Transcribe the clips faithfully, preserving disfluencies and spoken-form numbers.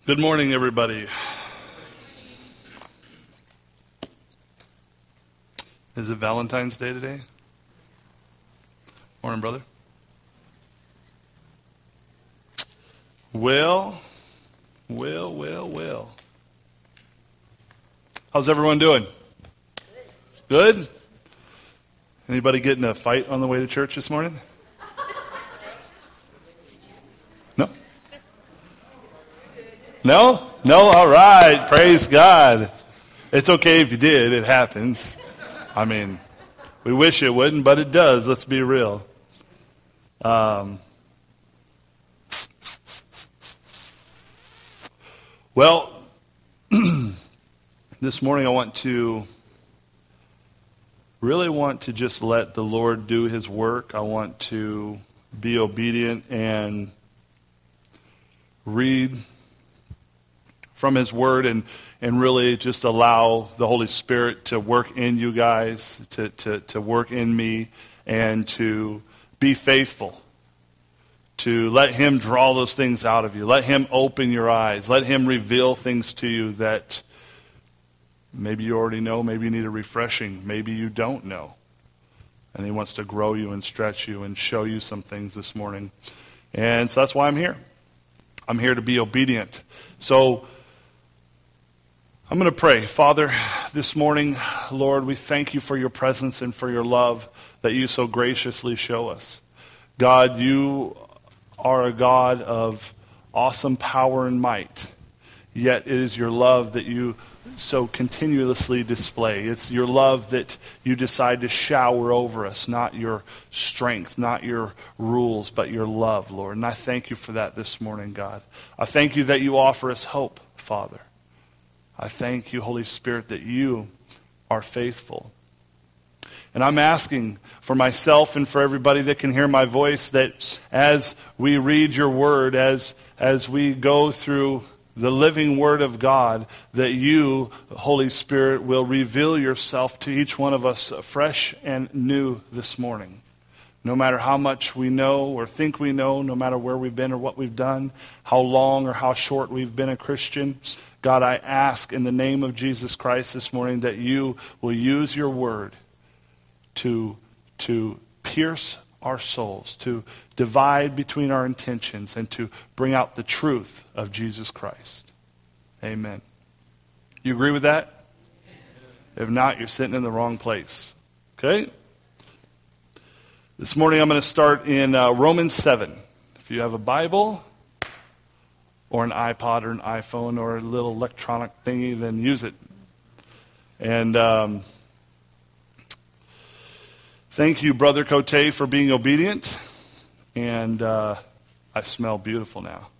Good morning, everybody. Is it Valentine's Day today? Morning, brother. Well, well, well, well. How's everyone doing? Good? Anybody get in a fight on the way to church this morning? No? No? No? All right. Praise God. It's okay if you did. It happens. I mean, we wish it wouldn't, but it does. Let's be real. Um, well, this morning I want to really want to just let the Lord do His work. I want to be obedient and read from His Word and, and really just allow the Holy Spirit to work in you guys, to, to, to work in me, and to be faithful. To let Him draw those things out of you. Let Him open your eyes. Let Him reveal things to you that maybe you already know, maybe you need a refreshing, maybe you don't know. And He wants to grow you and stretch you and show you some things this morning. And so that's why I'm here. I'm here to be obedient. So I'm going to pray. Father, this morning, Lord, we thank you for your presence and for your love that you so graciously show us. God, you are a God of awesome power and might, yet it is your love that you so continuously display. It's your love that you decide to shower over us, not your strength, not your rules, but your love, Lord. And I thank you for that this morning, God. I thank you that you offer us hope, Father. I thank you, Holy Spirit, that you are faithful. And I'm asking for myself and for everybody that can hear my voice that as we read your word, as, as we go through the living word of God, that you, Holy Spirit, will reveal yourself to each one of us fresh and new this morning. No matter how much we know or think we know, no matter where we've been or what we've done, how long or how short we've been a Christian, God, I ask in the name of Jesus Christ this morning that you will use your word to, to pierce our souls, to divide between our intentions, and to bring out the truth of Jesus Christ. Amen. You agree with that? If not, you're sitting in the wrong place. Okay? This morning I'm going to start in uh, Romans seven. If you have a Bible or an iPod or an iPhone or a little electronic thingy, then use it. And um, thank you, Brother Cote, for being obedient. And uh, I smell beautiful now.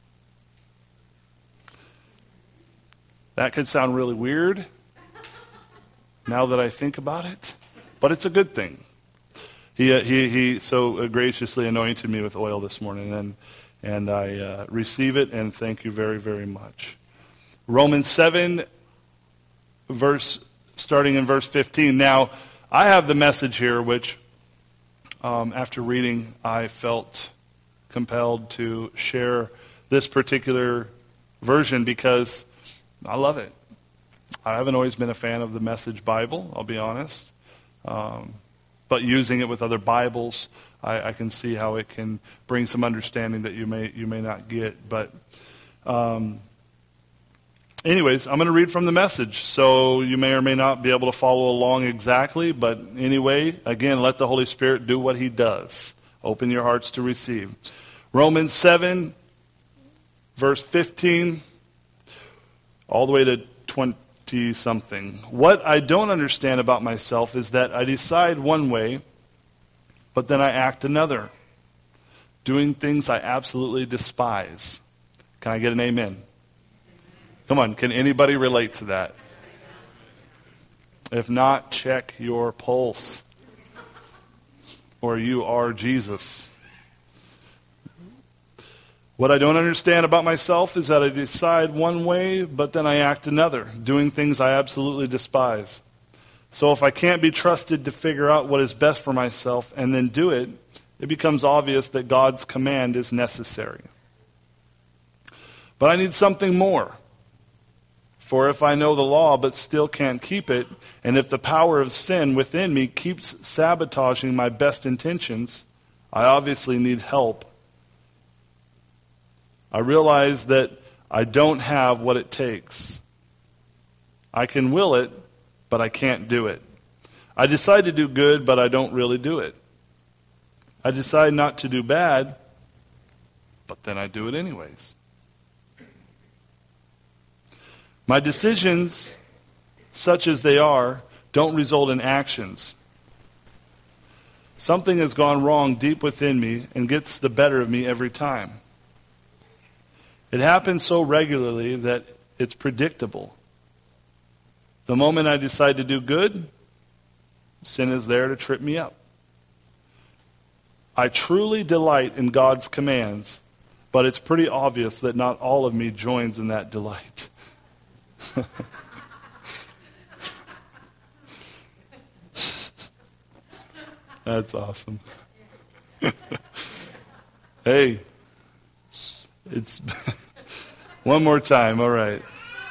That could sound really weird now that I think about it, but it's a good thing. He uh, he he so graciously anointed me with oil this morning, and and I uh, receive it, and thank you very, very much. Romans seven, verse starting in verse fifteen. Now, I have the Message here, which um, after reading, I felt compelled to share this particular version because I love it. I haven't always been a fan of the Message Bible, I'll be honest. Um, but using it with other Bibles, I, I can see how it can bring some understanding that you may you may not get. But um, anyways, I'm going to read from the Message, so you may or may not be able to follow along exactly. But anyway, again, let the Holy Spirit do what He does. Open your hearts to receive. Romans seven, verse fifteen, all the way to twenty-something. What I don't understand about myself is that I decide one way, but then I act another, doing things I absolutely despise. Can I get an amen? Come on, can anybody relate to that? If not, check your pulse. Or you are Jesus. What I don't understand about myself is that I decide one way, but then I act another, doing things I absolutely despise. So if I can't be trusted to figure out what is best for myself and then do it, it becomes obvious that God's command is necessary. But I need something more. For if I know the law but still can't keep it, and if the power of sin within me keeps sabotaging my best intentions, I obviously need help. I realize that I don't have what it takes. I can will it, but I can't do it. I decide to do good, but I don't really do it. I decide not to do bad, but then I do it anyways. My decisions, such as they are, don't result in actions. Something has gone wrong deep within me and gets the better of me every time. It happens so regularly that it's predictable. The moment I decide to do good, sin is there to trip me up. I truly delight in God's commands, but it's pretty obvious that not all of me joins in that delight. That's awesome. Hey, it's one more time, all right.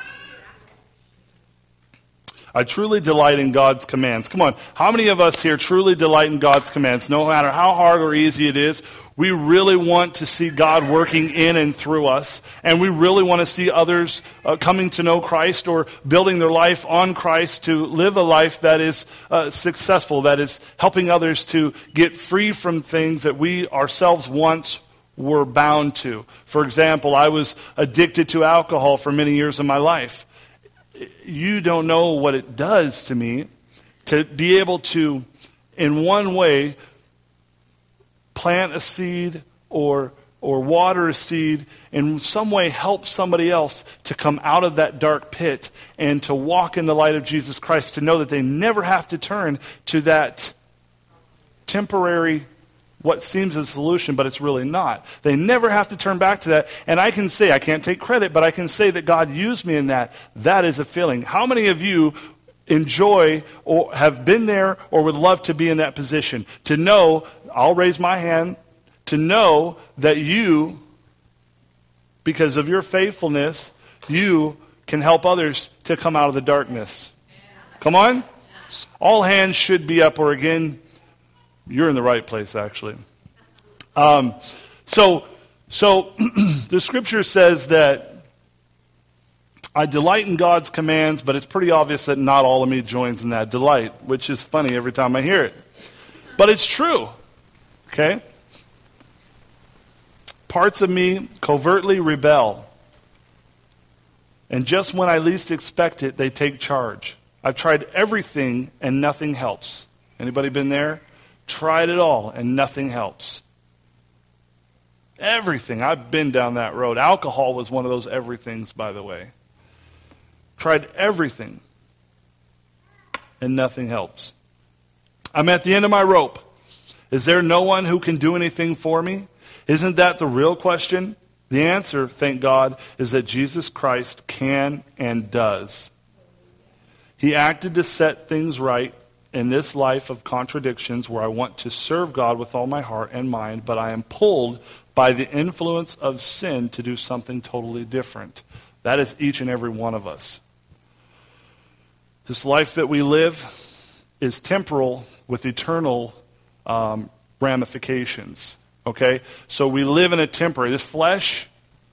I truly delight in God's commands. Come on, how many of us here truly delight in God's commands? No matter how hard or easy it is, we really want to see God working in and through us, and we really want to see others uh, coming to know Christ or building their life on Christ to live a life that is uh, successful, that is helping others to get free from things that we ourselves once were bound to. For example, I was addicted to alcohol for many years of my life. You don't know what it does to me to be able to, in one way, plant a seed or or water a seed, in some way help somebody else to come out of that dark pit and to walk in the light of Jesus Christ, to know that they never have to turn to that temporary, what seems a solution, but it's really not. They never have to turn back to that. And I can say, I can't take credit, but I can say that God used me in that. That is a feeling. How many of you enjoy or have been there or would love to be in that position? To know, I'll raise my hand, to know that you, because of your faithfulness, you can help others to come out of the darkness. Come on? All hands should be up, or again, you're in the right place, actually. Um, so, so the scripture says that I delight in God's commands, but it's pretty obvious that not all of me joins in that delight, which is funny every time I hear it. But it's true, okay? Parts of me covertly rebel. And just when I least expect it, they take charge. I've tried everything and nothing helps. Anybody been there? Tried it all and nothing helps. Everything. I've been down that road. Alcohol was one of those everythings, by the way. Tried everything and nothing helps. I'm at the end of my rope. Is there no one who can do anything for me? Isn't that the real question? The answer, thank God, is that Jesus Christ can and does. He acted to set things right in this life of contradictions where I want to serve God with all my heart and mind, but I am pulled by the influence of sin to do something totally different. That is each and every one of us. This life that we live is temporal with eternal um, ramifications. Okay? So we live in a temporary. This flesh,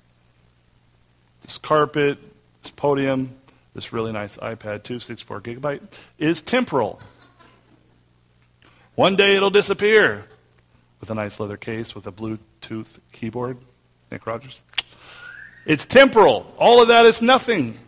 this carpet, this podium, this really nice iPad, two sixty-four gigabyte, is temporal. One day it'll disappear with a nice leather case with a Bluetooth keyboard. Nick Rogers. It's temporal. All of that is nothing.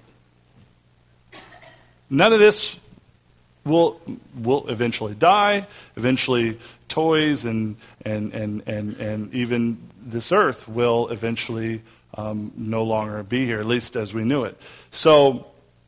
None of this will will eventually die. Eventually toys and and and and, and even this earth will eventually um, no longer be here, at least as we knew it. So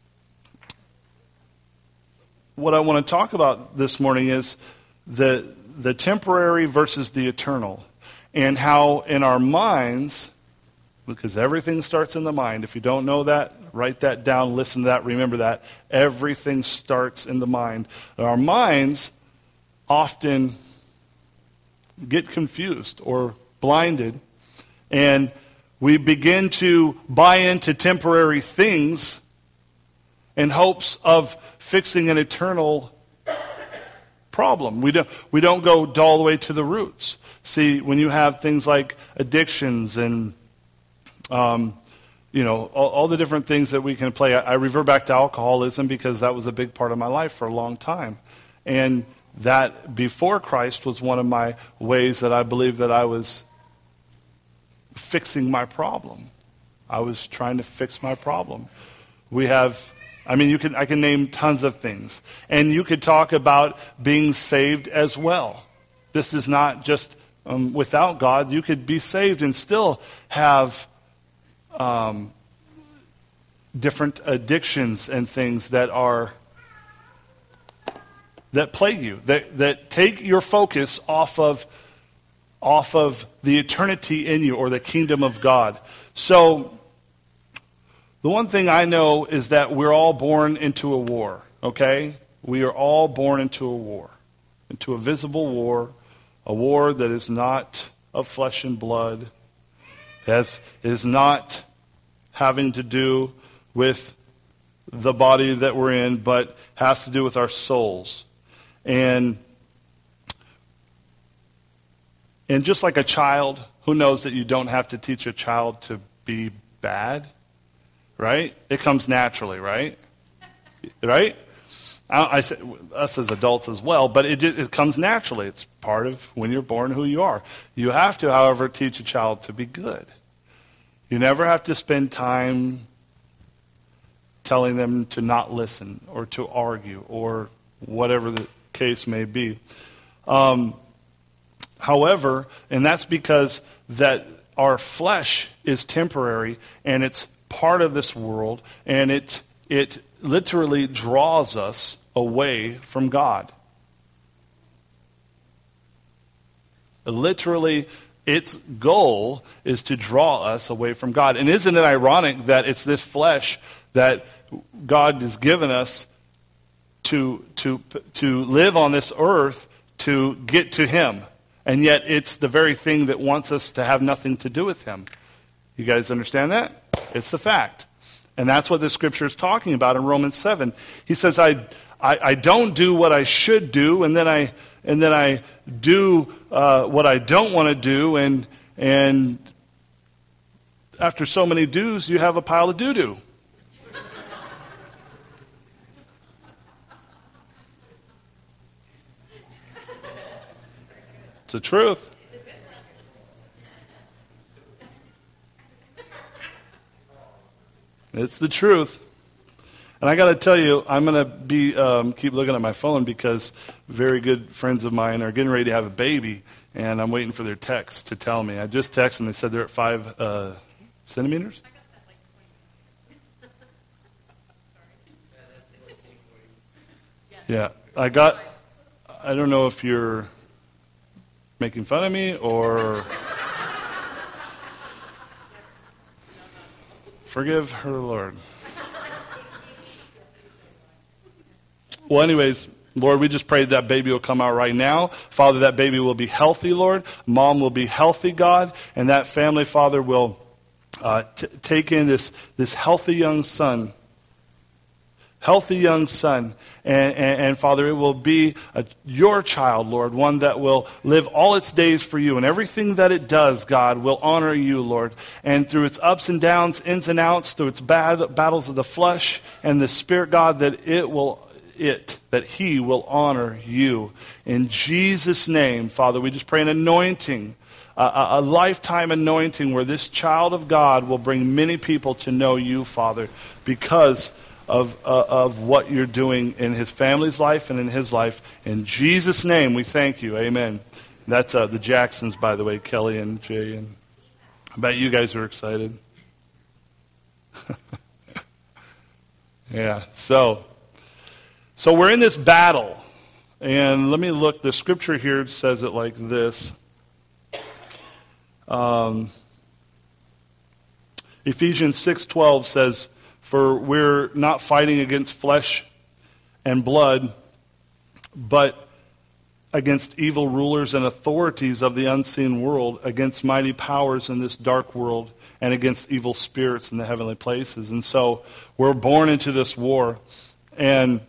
what I want to talk about this morning is the the temporary versus the eternal, and how in our minds, because everything starts in the mind. If you don't know that, write that down, listen to that, remember that. Everything starts in the mind. Our minds often get confused or blinded, and We begin to buy into temporary things in hopes of fixing an eternal problem. We don't, we don't go all the way to the roots. See, when you have things like addictions and um, you know, all, all the different things that we can play. I, I revert back to alcoholism because that was a big part of my life for a long time. And that before Christ was one of my ways that I believe that I was fixing my problem. I was trying to fix my problem. We have, I mean, you can I can name tons of things. And you could talk about being saved as well. This is not just um, without God. You could be saved and still have Um, different addictions and things that are that plague you, that that take your focus off of off of the eternity in you or the kingdom of God. So the one thing I know is that we're all born into a war, okay? We are all born into a war, into a visible war, a war that is not of flesh and blood, has is not having to do with the body that we're in, but has to do with our souls. And and just like a child, who knows that you don't have to teach a child to be bad, right? It comes naturally, right? Right? I, I say us as adults as well, but it it comes naturally. It's part of when you're born who you are. You have to, however, teach a child to be good. You never have to spend time telling them to not listen or to argue or whatever the case may be. Um, however, and that's because that our flesh is temporary and it's part of this world, and it it literally draws us away from God. Literally, its goal is to draw us away from God. And isn't it ironic that it's this flesh that God has given us to to to live on this earth to get to Him, and yet it's the very thing that wants us to have nothing to do with Him. You guys understand that? It's the fact. And that's what this scripture is talking about in Romans seven. He says, I, I, I don't do what I should do, and then I and then I do uh, what I don't want to do, and and after so many do's, you have a pile of doo-doo. It's the truth. It's the truth. And I got to tell you, I'm going to be um, keep looking at my phone because very good friends of mine are getting ready to have a baby, and I'm waiting for their text to tell me. I just texted them. They said they're at five uh, centimeters. Yeah, I got. I don't know if you're making fun of me or forgive her, Lord. Well, anyways, Lord, we just pray that baby will come out right now. Father, that baby will be healthy, Lord. Mom will be healthy, God. And that family, Father, will uh, t- take in this, this healthy young son. Healthy young son. And, and, and Father, it will be a, your child, Lord, one that will live all its days for you. And everything that it does, God, will honor you, Lord. And through its ups and downs, ins and outs, through its bad, battles of the flesh and the spirit, God, that it will... it, that he will honor you. In Jesus' name, Father, we just pray an anointing, a, a lifetime anointing where this child of God will bring many people to know you, Father, because of, uh, of what you're doing in his family's life and in his life. In Jesus' name, we thank you. Amen. That's uh, the Jacksons, by the way, Kelly and Jay. And I bet you guys are excited. Yeah, so... So we're in this battle, and let me look. The scripture here says it like this. Um, Ephesians six twelve says, "For we're not fighting against flesh and blood, but against evil rulers and authorities of the unseen world, against mighty powers in this dark world, and against evil spirits in the heavenly places. And so we're born into this war, and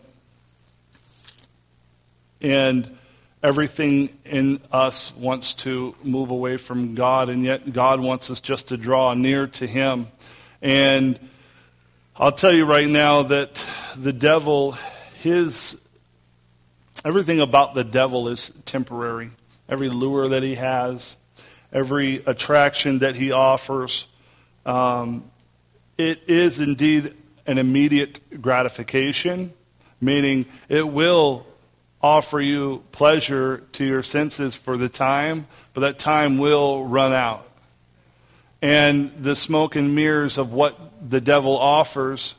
and everything in us wants to move away from God, and yet God wants us just to draw near to Him. And I'll tell you right now that the devil, his everything about the devil is temporary. Every lure that he has, every attraction that he offers, um, it is indeed an immediate gratification, meaning it will offer you pleasure to your senses for the time, but that time will run out. And the smoke and mirrors of what the devil offers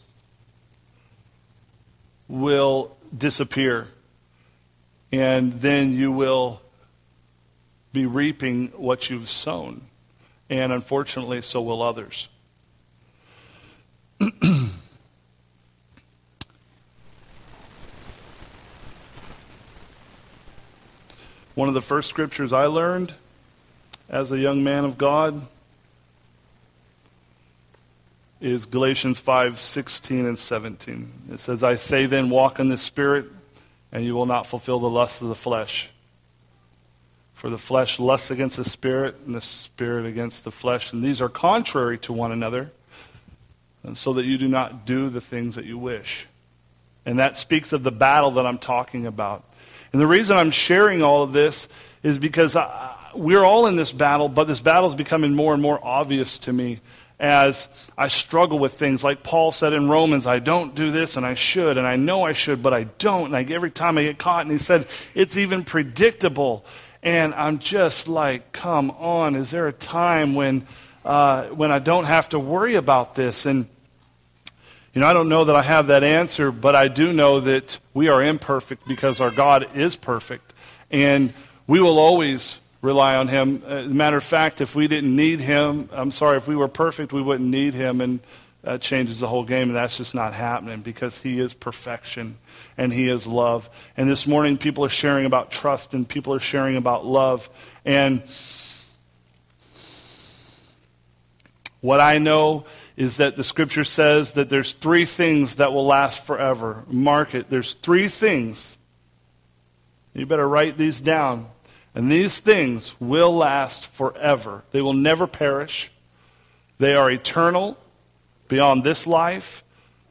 will disappear. And then you will be reaping what you've sown. And unfortunately, so will others. One of the first scriptures I learned as a young man of God is Galatians five sixteen and seventeen. It says, I say then, walk in the Spirit, and you will not fulfill the lusts of the flesh. For the flesh lusts against the Spirit, and the Spirit against the flesh. And these are contrary to one another, and so that you do not do the things that you wish. And that speaks of the battle that I'm talking about. And the reason I'm sharing all of this is because I, we're all in this battle, but this battle is becoming more and more obvious to me as I struggle with things. Like Paul said in Romans, I don't do this and I should, and I know I should, but I don't. And I, every time I get caught, and he said, it's even predictable. And I'm just like, come on, is there a time when uh, when I don't have to worry about this? And you know, I don't know that I have that answer, but I do know that we are imperfect because our God is perfect. And we will always rely on Him. As a matter of fact, if we didn't need Him, I'm sorry, if we were perfect, we wouldn't need Him. And that changes the whole game, and that's just not happening because He is perfection and He is love. And this morning, people are sharing about trust and people are sharing about love. And what I know is that the Scripture says that there's three things that will last forever. Mark it. There's three things. You better write these down. And these things will last forever. They will never perish. They are eternal, beyond this life.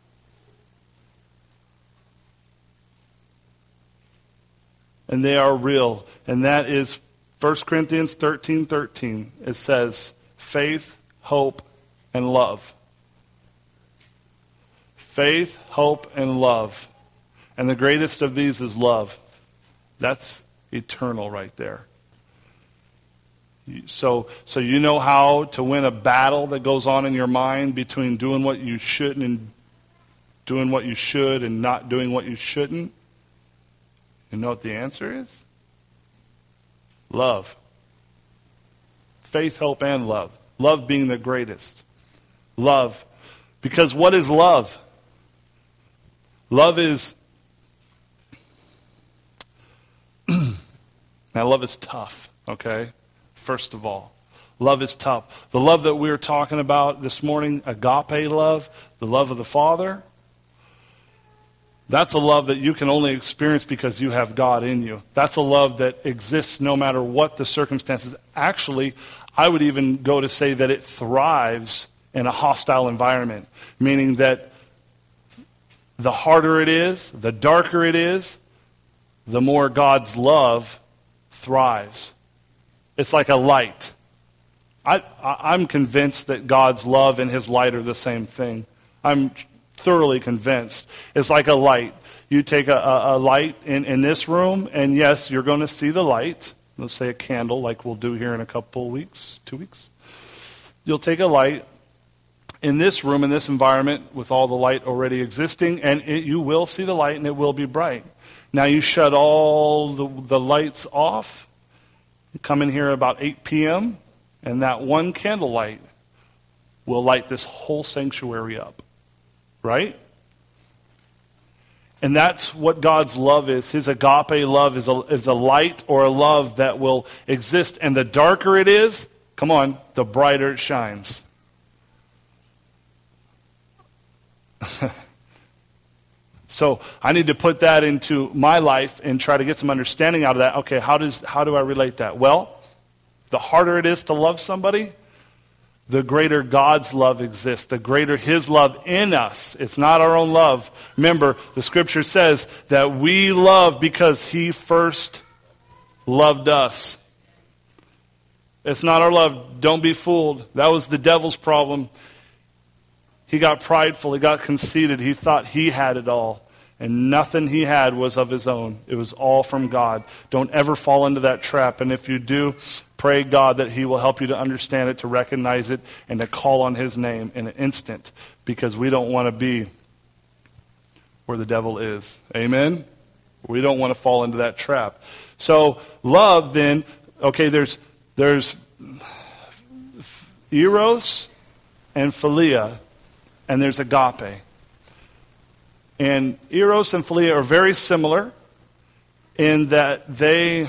And they are real. And that is First Corinthians thirteen thirteen. It says, faith, hope, and love. Faith, hope, and love. And the greatest of these is love. That's eternal right there. So, so you know how to win a battle that goes on in your mind between doing what you shouldn't and doing what you should and not doing what you shouldn't? You know what the answer is? Love. Faith, hope, and love. Love being the greatest. Love. Because what is love? Love is... Now, love is tough, okay? First of all. Love is tough. The love that we were talking about this morning, agape love, the love of the Father, that's a love that you can only experience because you have God in you. That's a love that exists no matter what the circumstances. Actually, I would even go to say that it thrives in a hostile environment, meaning that the harder it is, the darker it is, the more God's love thrives. It's like a light. I, I, I'm convinced that God's love and His light are the same thing. I'm thoroughly convinced. It's like a light. You take a, a, a light in, in this room, and yes, you're going to see the light. Let's say a candle like we'll do here in a couple weeks, two weeks. You'll take a light in this room, in this environment, with all the light already existing, and it, you will see the light, and it will be bright. Now you shut all the, the lights off. You come in here about eight p.m., and that one candlelight will light this whole sanctuary up. Right? And that's what God's love is. His agape love is a, is a light or a love that will exist. And the darker it is, come on, the brighter it shines. So I need to put that into my life and try to get some understanding out of that. Okay, how does how do I relate that? Well, the harder it is to love somebody, the greater God's love exists, the greater His love in us. It's not our own love. Remember, the Scripture says that we love because He first loved us. It's not our love. Don't be fooled. That was the devil's problem. He got prideful. He got conceited. He thought he had it all. And nothing he had was of his own. It was all from God. Don't ever fall into that trap. And if you do, pray God that He will help you to understand it, to recognize it, and to call on His name in an instant. Because we don't want to be where the devil is. Amen? We don't want to fall into that trap. So love then, okay, there's there's eros and philia, and there's agape. And eros and philia are very similar in that they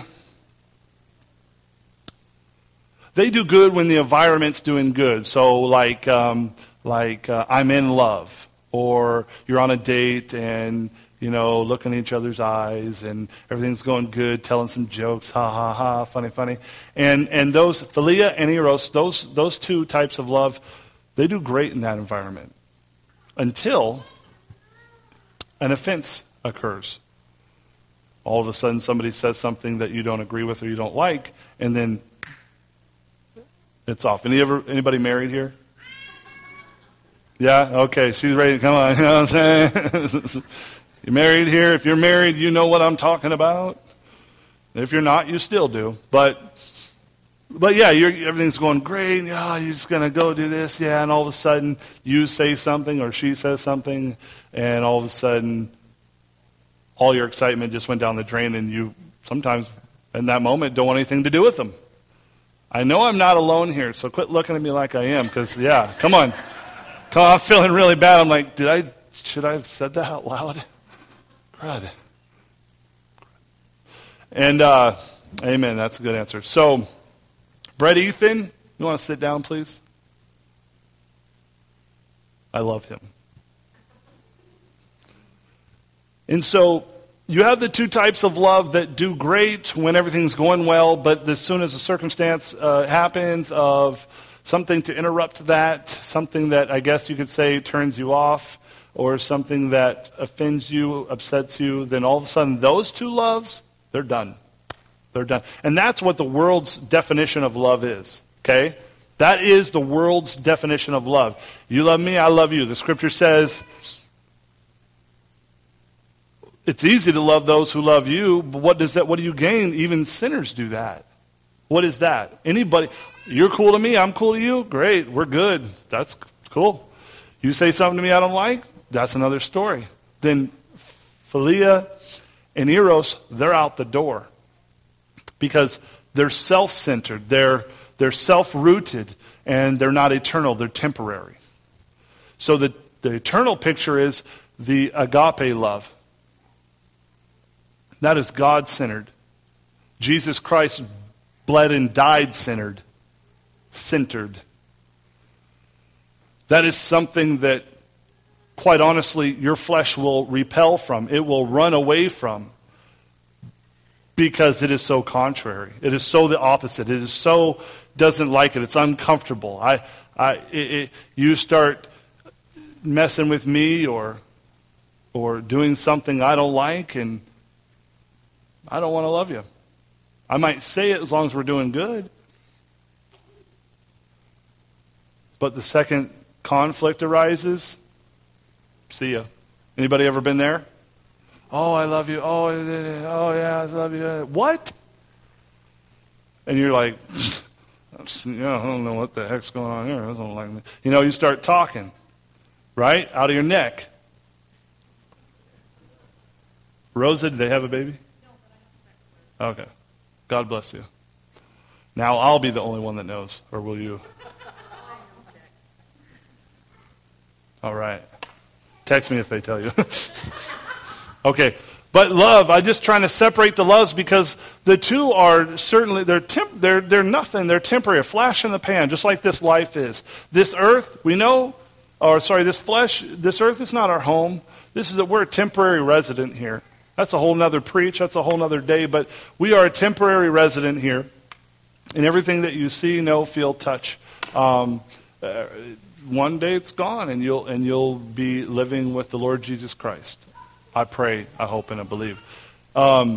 they do good when the environment's doing good. So like um, like uh, I'm in love, or you're on a date and you know looking at each other's eyes and everything's going good, telling some jokes, ha ha ha, funny funny. And and those philia and eros, those those two types of love, they do great in that environment until an offense occurs. All of a sudden somebody says something that you don't agree with or you don't like, and then it's off. Any ever, anybody married here? Yeah? Okay, she's ready. Come on. You know what I'm saying? You married here? If you're married, you know what I'm talking about. If you're not, you still do. But But yeah, you're, everything's going great. Oh, you're just going to go do this. Yeah, and all of a sudden you say something or she says something, and all of a sudden all your excitement just went down the drain, and you sometimes in that moment don't want anything to do with them. I know I'm not alone here, so quit looking at me like I am, because, yeah, come on. Come on, I'm feeling really bad. I'm like, did I, should I have said that out loud? Crud. And, uh, amen, that's a good answer. So, Brett Ethan, you want to sit down, please? I love him. And so you have the two types of love that do great when everything's going well, but as soon as a circumstance uh, happens of something to interrupt that, something that I guess you could say turns you off, or something that offends you, upsets you, then all of a sudden those two loves, they're done. They're done. And that's what the world's definition of love is. Okay? That is the world's definition of love. You love me, I love you. The Scripture says it's easy to love those who love you, but what does that what do you gain? Even sinners do that. What is that? Anybody, you're cool to me, I'm cool to you? Great, we're good. That's cool. You say something to me I don't like? That's another story. Then philia and eros, they're out the door. Because they're self-centered, they're, they're self-rooted, and they're not eternal, they're temporary. So the, the eternal picture is the agape love. That is God-centered. Jesus Christ bled and died centered. Centered. That is something that, quite honestly, your flesh will repel from. It will run away from. Because it is so contrary. It is so the opposite. It is so doesn't like it. It's uncomfortable. I, I, it, it, you start messing with me or, or doing something I don't like, and I don't want to love you. I might say it as long as we're doing good. But the second conflict arises, see ya. Anybody ever been there? Oh, I love you. Oh, oh yeah, I love you. What? And you're like, yeah, I don't know what the heck's going on here. I don't like me. You know, you start talking, right? Out of your neck. Rosa, did they have a baby? Okay. God bless you. Now I'll be the only one that knows, or will you? All right. Text me if they tell you. Okay. But love, I'm just trying to separate the loves because the two are certainly, they're, temp, they're, they're nothing. They're temporary, a flash in the pan, just like this life is. This earth, we know, or sorry, this flesh, this earth is not our home. This is a, we're a temporary resident here. That's a whole nother preach. That's a whole nother day. But we are a temporary resident here. And everything that you see, know, feel, touch, um, uh, one day it's gone, and you'll and you'll be living with the Lord Jesus Christ. I pray, I hope, and I believe. Um,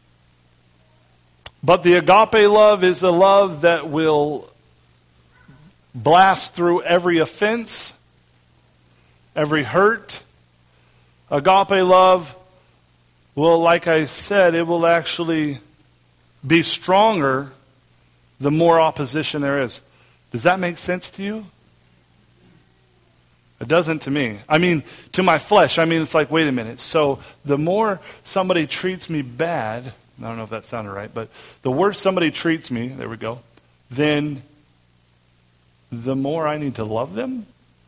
but the agape love is a love that will blast through every offense, every hurt. Agape love will, like I said, it will actually be stronger the more opposition there is. Does that make sense to you? It doesn't to me. I mean, to my flesh. I mean, it's like, wait a minute. So the more somebody treats me bad, I don't know if that sounded right, but the worse somebody treats me, there we go, then the more I need to love them?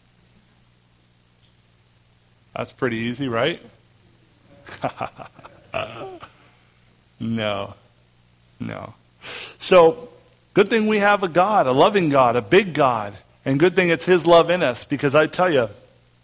That's pretty easy, right? No. No. So, good thing we have a God, a loving God, a big God. And good thing it's His love in us, because I tell you,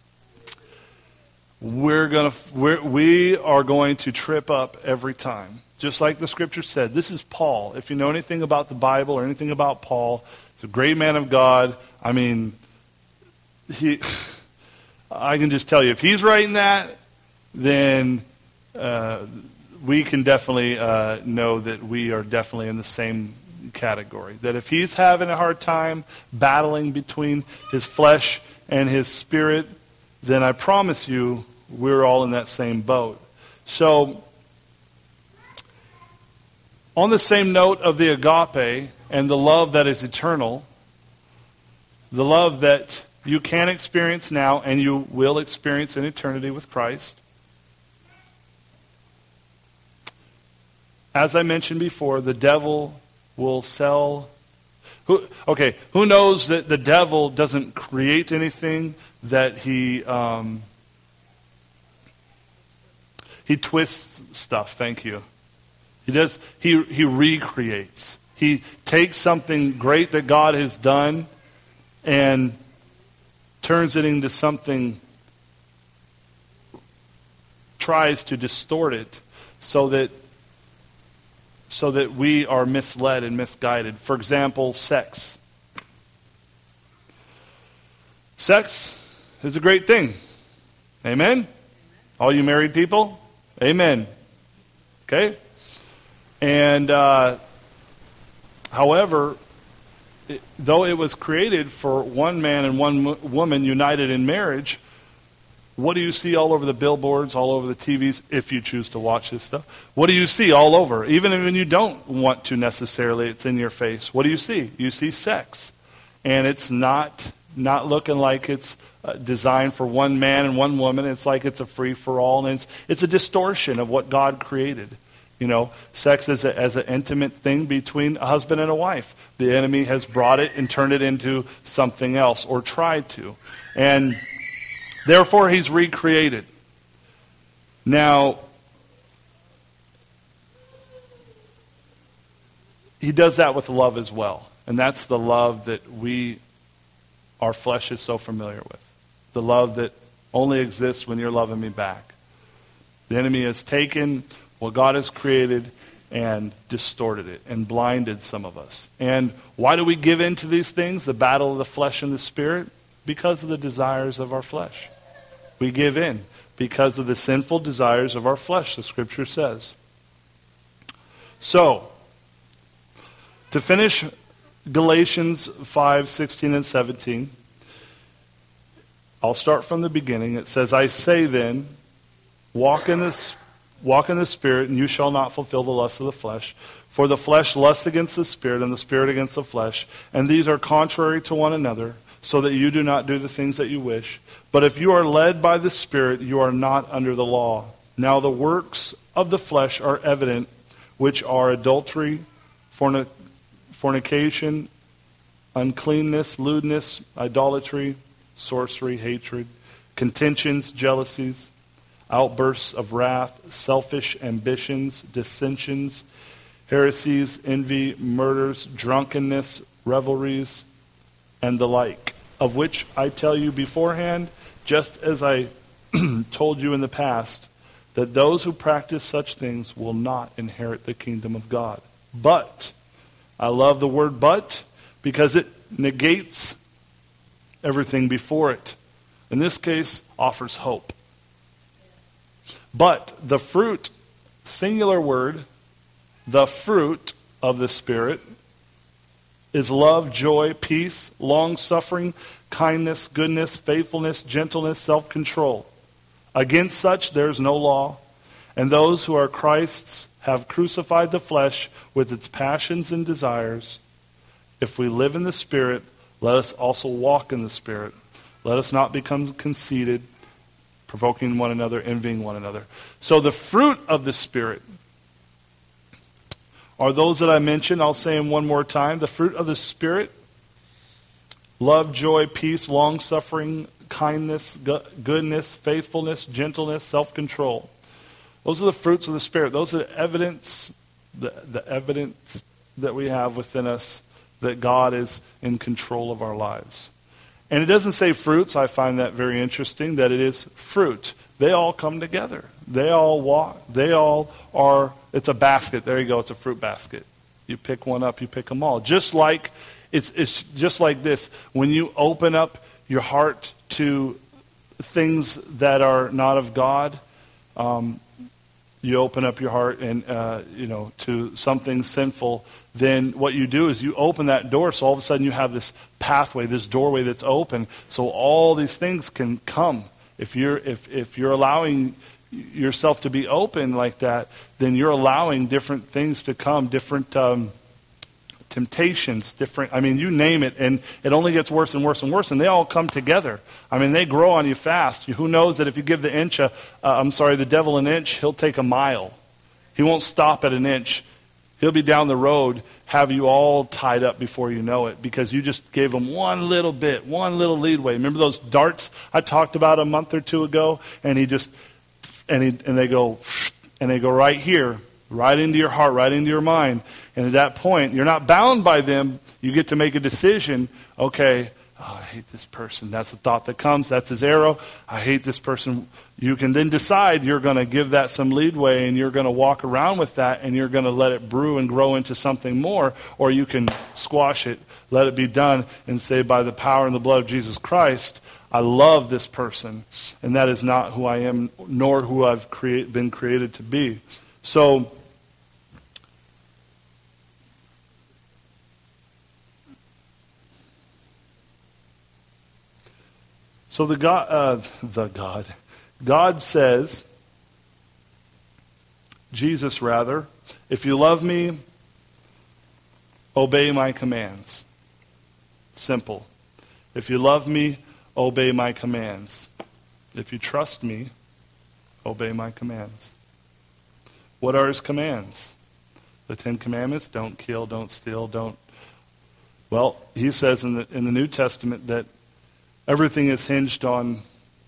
we're gonna we're, we are going to trip up every time, just like the Scripture said. This is Paul. If you know anything about the Bible or anything about Paul, he's a great man of God. I mean, he. I can just tell you, if he's writing that, then uh, we can definitely uh, know that we are definitely in the same category. That if he's having a hard time battling between his flesh and his spirit, then I promise you we're all in that same boat. So, on the same note of the agape and the love that is eternal, the love that you can experience now and you will experience in eternity with Christ, as I mentioned before, the devil will sell. Who, okay, who knows that the devil doesn't create anything, that he um, he twists stuff. Thank you. He does. He he recreates. He takes something great that God has done and turns it into something. Tries to distort it so that. So that we are misled and misguided. For example, sex. Sex is a great thing. Amen? All you married people? Amen. Okay? And, uh, however, it, though it was created for one man and one mo- woman united in marriage, what do you see all over the billboards, all over the T Vs, if you choose to watch this stuff? What do you see all over? Even when you don't want to necessarily, it's in your face. What do you see? You see sex. And it's not not looking like it's uh, designed for one man and one woman. It's like it's a free-for-all, and it's, it's a distortion of what God created. You know, sex is a, as an intimate thing between a husband and a wife. The enemy has brought it and turned it into something else, or tried to. And therefore, he's recreated. Now, he does that with love as well. And that's the love that we, our flesh is so familiar with. The love that only exists when you're loving me back. The enemy has taken what God has created and distorted it and blinded some of us. And why do we give in to these things, the battle of the flesh and the spirit? Because of the desires of our flesh. We give in because of the sinful desires of our flesh, the Scripture says. So, to finish Galatians five, sixteen and seventeen, I'll start from the beginning. It says, I say then, walk in the, walk in the Spirit, and you shall not fulfill the lusts of the flesh. For the flesh lusts against the Spirit, and the Spirit against the flesh. And these are contrary to one another, so that you do not do the things that you wish. But if you are led by the Spirit, you are not under the law. Now the works of the flesh are evident, which are adultery, fornic- fornication, uncleanness, lewdness, idolatry, sorcery, hatred, contentions, jealousies, outbursts of wrath, selfish ambitions, dissensions, heresies, envy, murders, drunkenness, revelries, and the like, of which I tell you beforehand, just as I told you in the past, that those who practice such things will not inherit the kingdom of God. But, I love the word but, because it negates everything before it. In this case, offers hope. But the fruit, singular word, the fruit of the Spirit is love, joy, peace, long-suffering, kindness, goodness, faithfulness, gentleness, self-control. Against such there is no law. And those who are Christ's have crucified the flesh with its passions and desires. If we live in the Spirit, let us also walk in the Spirit. Let us not become conceited, provoking one another, envying one another. So the fruit of the Spirit are those that I mentioned. I'll say them one more time. The fruit of the Spirit: love, joy, peace, long-suffering, kindness, goodness, faithfulness, gentleness, self-control. Those are the fruits of the Spirit. Those are the evidence, the, the evidence that we have within us that God is in control of our lives. And it doesn't say fruits. I find that very interesting, that it is fruit. They all come together. They all walk. They all are, it's a basket. There you go. It's a fruit basket. You pick one up, you pick them all. Just like, it's, it's just like this. When you open up your heart to things that are not of God, um, you open up your heart and uh, you know to something sinful, then what you do is you open that door, so all of a sudden you have this pathway, this doorway that's open, so all these things can come. If you're if if you're allowing yourself to be open like that, then you're allowing different things to come, different um, temptations, different, I mean, you name it, and it only gets worse and worse and worse, and they all come together. I mean, they grow on you fast. Who knows that if you give the inch, a, uh, I'm sorry, the devil an inch, he'll take a mile. He won't stop at an inch. He'll be down the road, have you all tied up before you know it, because you just gave him one little bit, one little leadway. Remember those darts I talked about a month or two ago? And he just, and he, and they go, and they go right here, right into your heart, right into your mind. And at that point, you're not bound by them. You get to make a decision. Okay, oh, I hate this person. That's the thought that comes. That's his arrow. I hate this person. You can then decide you're going to give that some leadway, and you're going to walk around with that, and you're going to let it brew and grow into something more. Or you can squash it, let it be done, and say, by the power and the blood of Jesus Christ, I love this person. And that is not who I am, nor who I've create, been created to be. So, So the God, uh, the God, God says, Jesus rather, if you love me, obey my commands. Simple. If you love me, obey my commands. If you trust me, obey my commands. What are his commands? The Ten Commandments: don't kill, don't steal, don't. Well, he says in the in the New Testament that everything is hinged on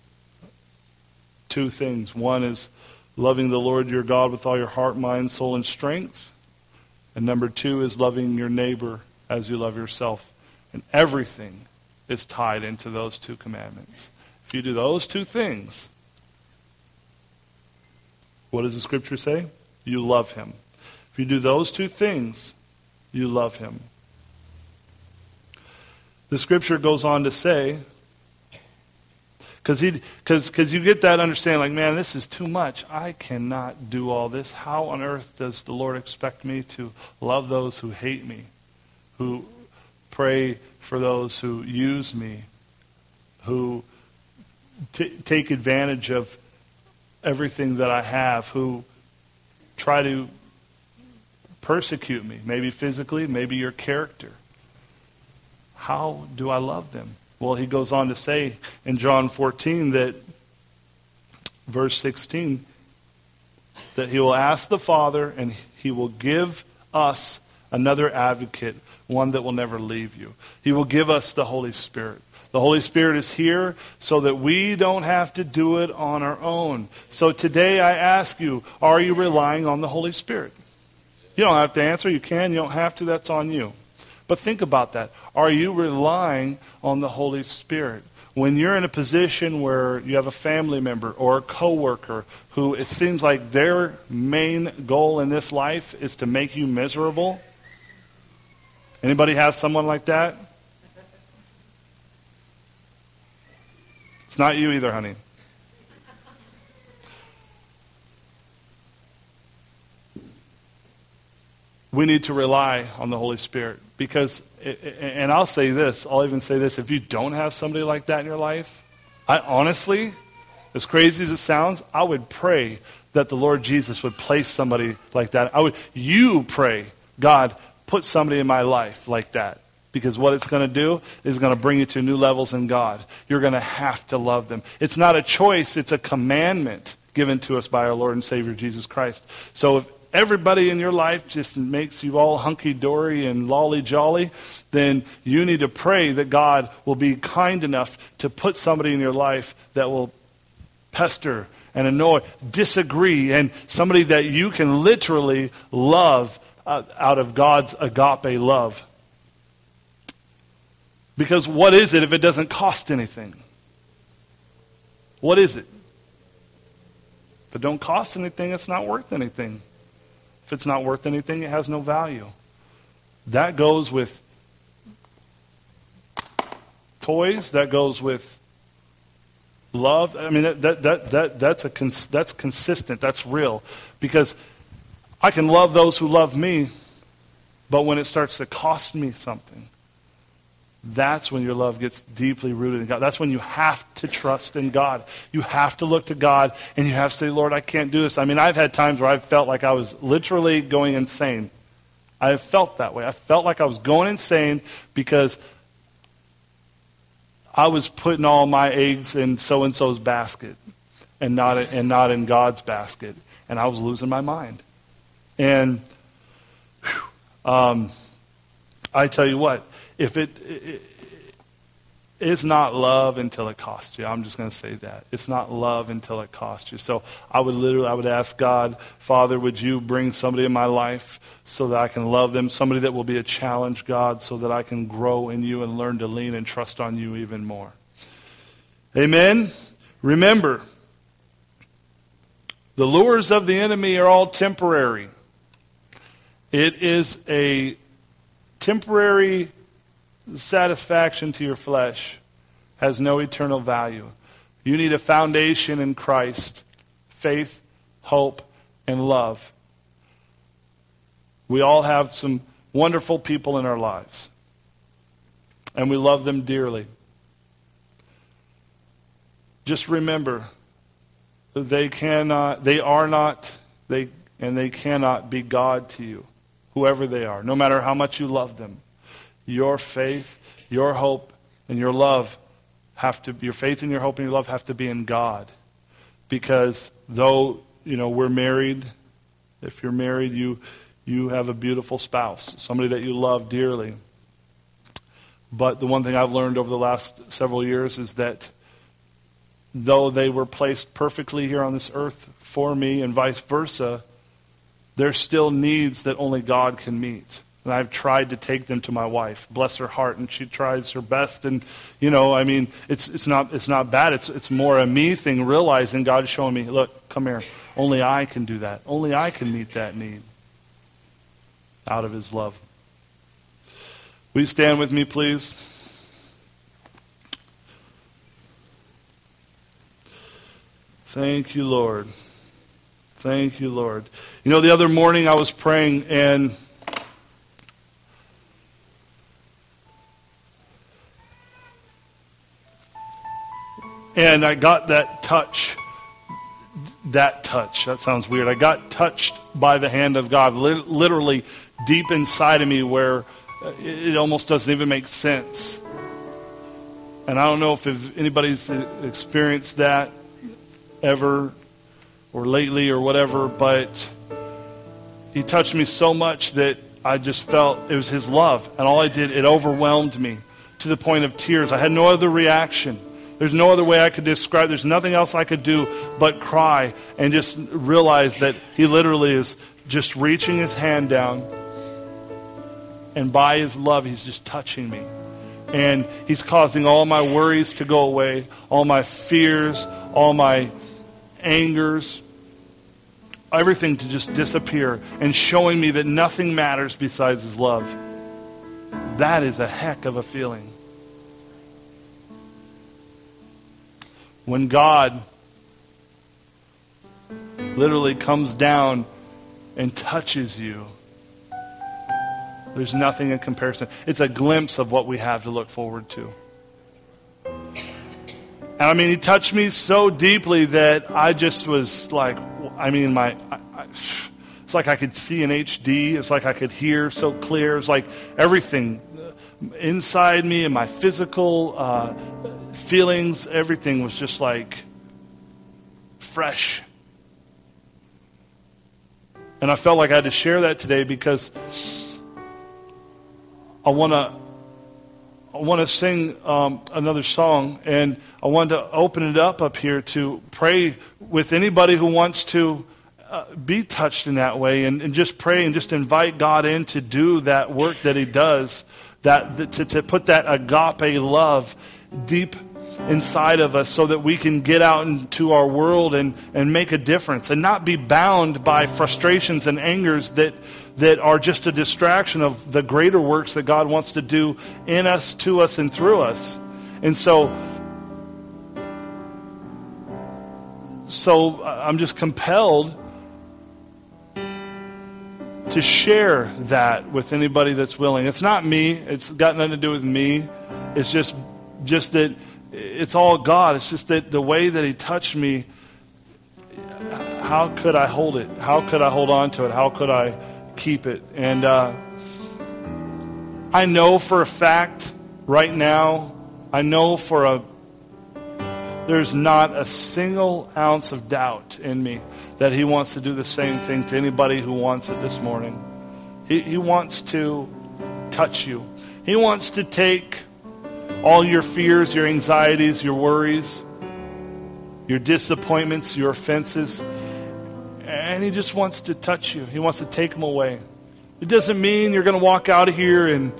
two things. One is loving the Lord your God with all your heart, mind, soul, and strength. And number two is loving your neighbor as you love yourself. And everything is tied into those two commandments. If you do those two things, what does the scripture say? You love him. If you do those two things, you love him. The scripture goes on to say, Because he, because, because you get that understanding, like, man, this is too much. I cannot do all this. How on earth does the Lord expect me to love those who hate me, who pray for those who use me, who t- take advantage of everything that I have, who try to persecute me, maybe physically, maybe your character? How do I love them? Well, he goes on to say in John fourteen that, verse sixteen, that he will ask the Father and he will give us another advocate, one that will never leave you. He will give us the Holy Spirit. The Holy Spirit is here so that we don't have to do it on our own. So today I ask you, are you relying on the Holy Spirit? You don't have to answer. You can. You don't have to. That's on you. But think about that. Are you relying on the Holy Spirit? When you're in a position where you have a family member or a coworker who it seems like their main goal in this life is to make you miserable. Anybody have someone like that? It's not you either, honey. We need to rely on the Holy Spirit because, and I'll say this, I'll even say this, if you don't have somebody like that in your life, I honestly, as crazy as it sounds, I would pray that the Lord Jesus would place somebody like that. I would, you pray, God, put somebody in my life like that. Because what it's going to do is going to bring you to new levels in God. You're going to have to love them. It's not a choice, it's a commandment given to us by our Lord and Savior Jesus Christ. So if everybody in your life just makes you all hunky-dory and lolly-jolly, then you need to pray that God will be kind enough to put somebody in your life that will pester and annoy, disagree, and somebody that you can literally love uh, out of God's agape love. Because what is it if it doesn't cost anything? What is it? If it don't cost anything, it's not worth anything. If it's not worth anything, it has no value. That goes with toys. That goes with love. I mean, that that that, that that's a cons- that's consistent. That's real. Because I can love those who love me, but when it starts to cost me something, that's when your love gets deeply rooted in God. That's when you have to trust in God. You have to look to God and you have to say, Lord, I can't do this. I mean, I've had times where I've felt like I was literally going insane. I have felt that way. I felt like I was going insane because I was putting all my eggs in so-and-so's basket and not, and not in God's basket. And I was losing my mind. And whew, um, I tell you what, If it, it, it's not love until it costs you. I'm just going to say that. It's not love until it costs you. So I would literally, I would ask God, Father, would you bring somebody in my life so that I can love them? Somebody that will be a challenge, God, so that I can grow in you and learn to lean and trust on you even more. Amen? Remember, the lures of the enemy are all temporary. It is a temporary satisfaction to your flesh, has no eternal value. You need a foundation in Christ, faith, hope, and love. We all have some wonderful people in our lives, and we love them dearly. Just remember, they cannot, they are not, they and they cannot be God to you, whoever they are, no matter how much you love them. Your faith, your hope, and your love have to, your faith and your hope and your love have to be in God. Because though, you know, we're married, if you're married, you you have a beautiful spouse, somebody that you love dearly. But the one thing I've learned over the last several years is that though they were placed perfectly here on this earth for me and vice versa, there's still needs that only God can meet. And I've tried to take them to my wife. Bless her heart, and she tries her best. And you know, I mean, it's it's not it's not bad. It's it's more a me thing, realizing God's showing me, look, come here. Only I can do that. Only I can meet that need out of His love. Will you stand with me, please? Thank you, Lord. Thank you, Lord. You know, the other morning I was praying, and And I got that touch, that touch, that sounds weird. I got touched by the hand of God, literally deep inside of me where it almost doesn't even make sense. And I don't know if anybody's experienced that ever or lately or whatever, but He touched me so much that I just felt it was his love. And all I did, it overwhelmed me to the point of tears. I had no other reaction. There's no other way I could describe. There's nothing else I could do but cry and just realize that he literally is just reaching his hand down. And by his love, he's just touching me. And he's causing all my worries to go away, all my fears, all my angers, everything to just disappear, and showing me that nothing matters besides his love. That is a heck of a feeling. When God literally comes down and touches you, there's nothing in comparison. It's a glimpse of what we have to look forward to. And I mean, he touched me so deeply that I just was like, I mean, my, I, I, it's like I could see in H D. It's like I could hear so clear. It's like everything inside me and my physical uh, feelings, everything was just like fresh. And I felt like I had to share that today because I want to I want to sing um, another song, and I wanted to open it up up here to pray with anybody who wants to uh, be touched in that way, and, and just pray and just invite God in to do that work that he does, that, that to, to put that agape love deep inside of us so that we can get out into our world and, and make a difference and not be bound by frustrations and angers that that are just a distraction of the greater works that God wants to do in us, to us, and through us. And so, so I'm just compelled to share that with anybody that's willing. It's not me. It's got nothing to do with me. It's just, just that it's all God. It's just that the way that he touched me, how could I hold it? How could I hold on to it? How could I keep it? And uh, I know for a fact right now, I know for a, there's not a single ounce of doubt in me that he wants to do the same thing to anybody who wants it this morning. He, he wants to touch you. He wants to take all your fears, your anxieties, your worries, your disappointments, your offenses, and he just wants to touch you. He wants to take them away. It doesn't mean you're going to walk out of here and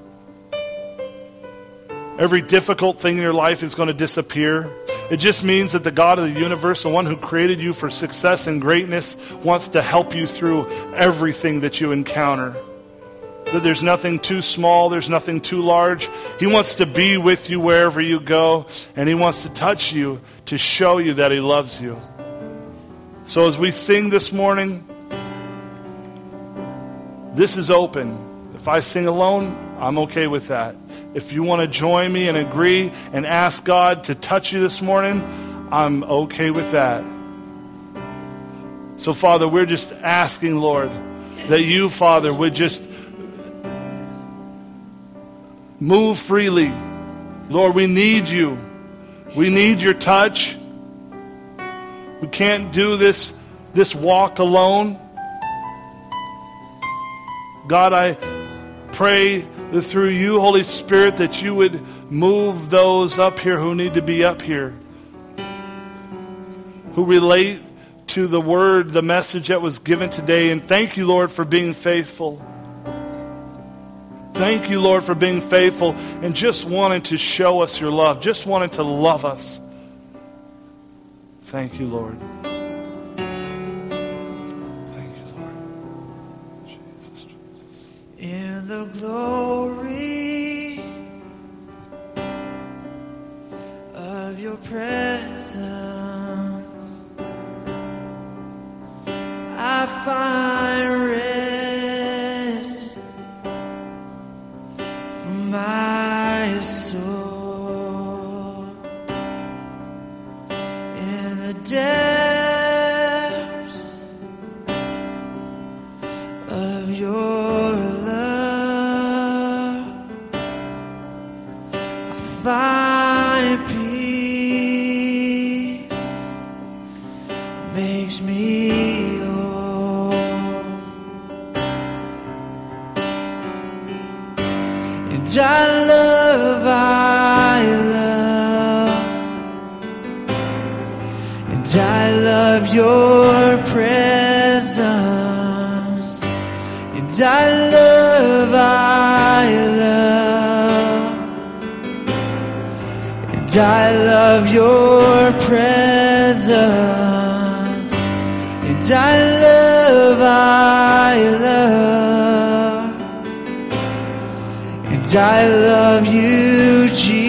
every difficult thing in your life is going to disappear. It just means that the God of the universe, the one who created you for success and greatness, wants to help you through everything that you encounter. That there's nothing too small, there's nothing too large. He wants to be with you wherever you go, and he wants to touch you to show you that he loves you. So as we sing this morning, this is open. If I sing alone, I'm okay with that. If you want to join me and agree and ask God to touch you this morning, I'm okay with that. So, Father, we're just asking, Lord, that you, Father, would just move freely. Lord, we need you. We need your touch. We can't do this, this walk alone. God, I pray that through you, Holy Spirit, that you would move those up here who need to be up here, who relate to the word, the message that was given today. And thank you, Lord, for being faithful. Thank you, Lord, for being faithful and just wanting to show us your love, just wanting to love us. Thank you, Lord. Thank you, Lord. Jesus, Jesus. In the glory of your presence, I find rest for my soul. In the depths of your love, I find peace, makes me whole. And I love your presence. And I love, I love. And I love your presence. And I love, I love. And I love you,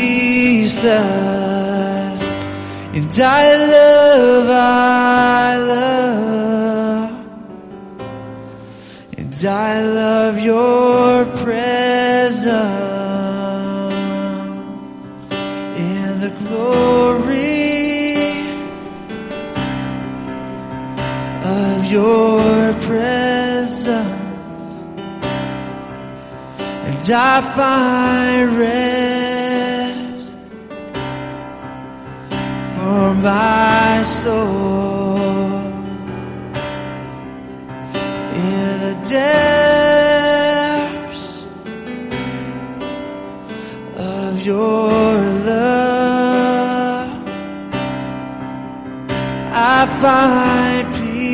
Jesus. And I love, I love. And I love your presence in the glory of your presence. And I find rest for my soul in the depths of your love. I find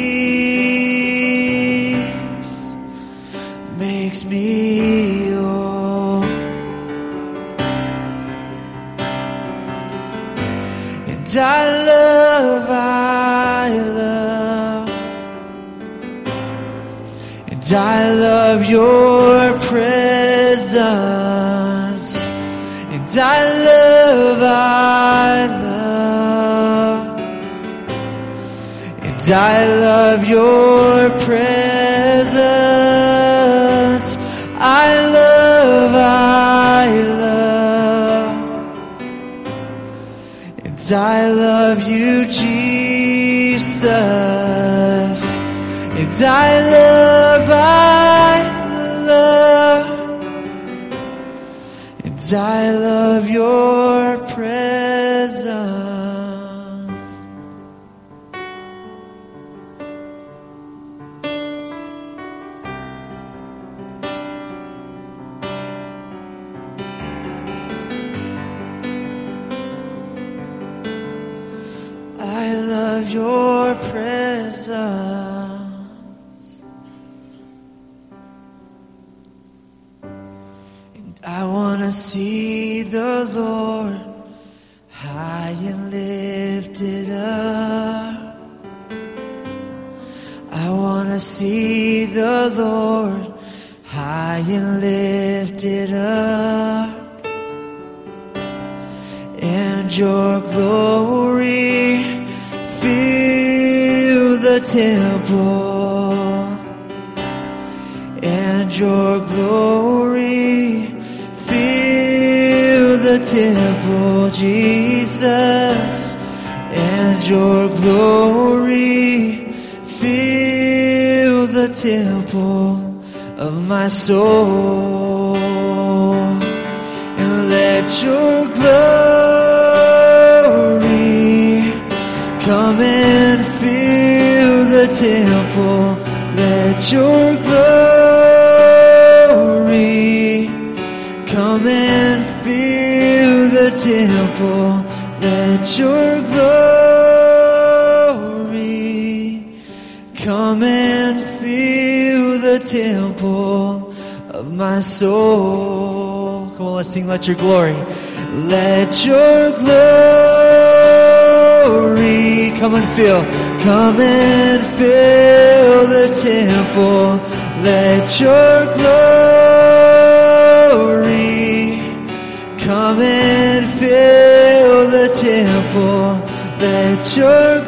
peace, makes me whole. And I love, I love. And I love your presence. And I love, I love. And I love your presence. I love, I love. And I love you, Jesus. And I love, I love. And I love your presence. I love your presence. And I want to see the Lord high and lifted up. I want to see the Lord high and lifted up. And your glory fill the temple. And your glory fill the temple, Jesus. And your glory fill the temple of my soul. And let your glory come and fill the temple. Let your glory come and fill the temple. Let your glory come and fill the temple of my soul. Come on, let's sing, let your glory. Let your glory come and fill, come and fill the temple. Let your glory come and fill the temple. Let your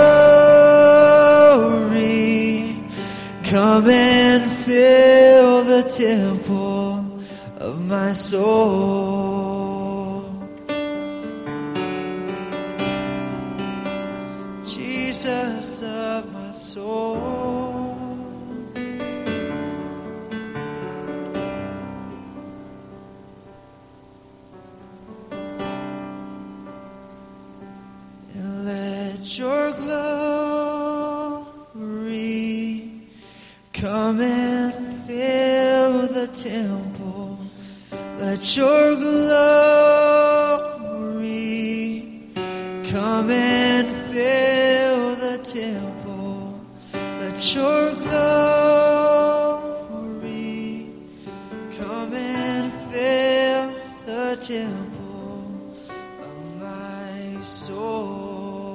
glory come and fill the temple of my soul. Jesus of my soul. And let your glory come and fill the temple. Let your glory come and fill temple. Let your glory come and fill the temple of my soul.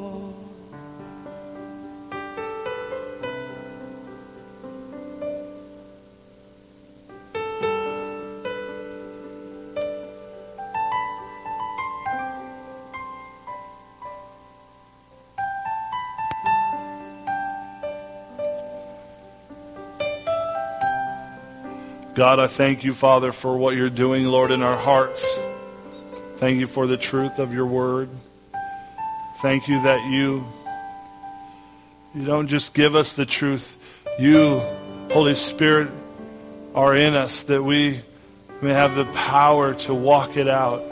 God, I thank you, Father, for what you're doing, Lord, in our hearts. Thank you for the truth of your word. Thank you that you, you don't just give us the truth. You, Holy Spirit, are in us that we may have the power to walk it out.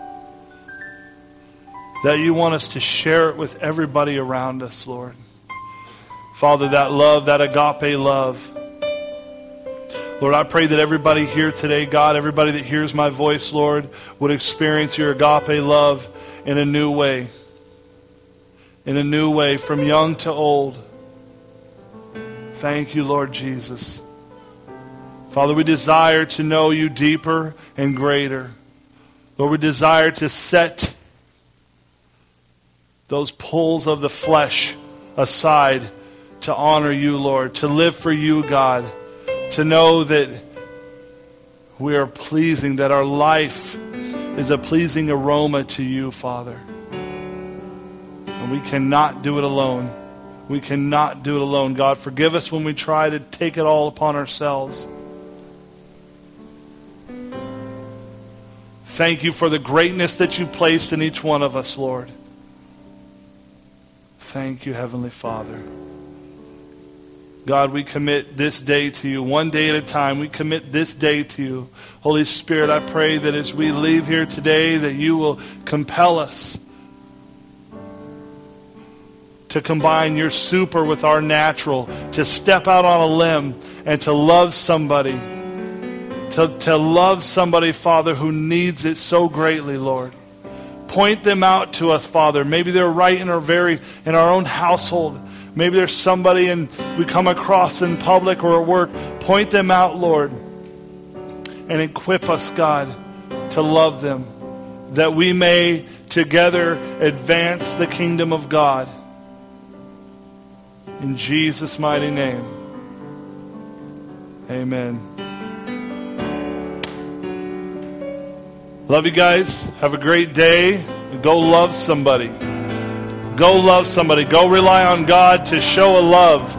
That you want us to share it with everybody around us, Lord. Father, that love, that agape love. Lord, I pray that everybody here today, God, everybody that hears my voice, Lord, would experience your agape love in a new way. In a new way, from young to old. Thank you, Lord Jesus. Father, we desire to know you deeper and greater. Lord, we desire to set those pulls of the flesh aside to honor you, Lord, to live for you, God. To know that we are pleasing, that our life is a pleasing aroma to you, Father. And we cannot do it alone. We cannot do it alone. God, forgive us when we try to take it all upon ourselves. Thank you for the greatness that you placed in each one of us, Lord. Thank you, Heavenly Father. God, we commit this day to you, one day at a time. We commit this day to you. Holy Spirit, I pray that as we leave here today, that you will compel us to combine your super with our natural, to step out on a limb and to love somebody, to, to love somebody, Father, who needs it so greatly, Lord. Point them out to us, Father. Maybe they're right in our very in our own household. Maybe there's somebody and we come across in public or at work. Point them out, Lord, and equip us, God, to love them, that we may together advance the kingdom of God. In Jesus' mighty name, amen. Love you guys. Have a great day. Go love somebody. Go love somebody. Go rely on God to show a love